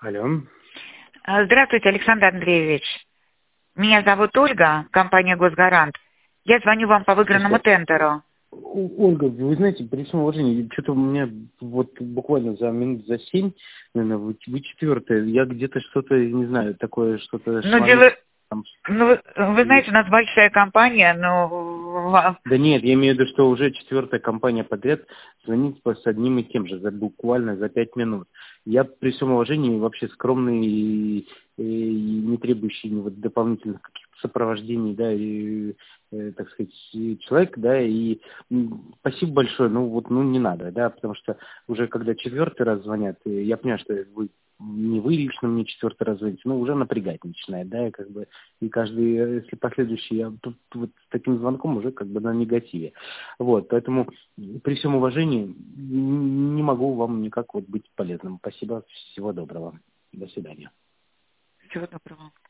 Алло. Здравствуйте, Александр Андреевич. Меня зовут Ольга, компания «Госгарант». Я звоню вам по выигранному Просто, тендеру. Ольга, вы знаете, при всем уважении, что-то у меня вот буквально за минут за 7, наверное, вы четвертая, я где-то что-то, не знаю, такое что-то Ну, шланг дело... там. Ну, вы знаете, у нас большая компания, но... Да нет, я имею в виду, что уже четвертая компания подряд звонит с одним и тем же, буквально за 5 минут. Я при всем уважении вообще скромный и не требующий вот дополнительных каких-то сопровождений, да, и, так сказать, человек, да, и спасибо большое, ну вот, ну не надо, да, потому что уже когда четвертый раз звонят, я понимаю, что вы лично мне четвертый раз звоните, ну уже напрягать начинает, да, и как бы, и каждый, если последующий, я тут вот с таким звонком уже как бы на негативе. Вот, поэтому при всем уважении не могу вам никак вот быть полезным. Спасибо, всего доброго. До свидания. Всего доброго.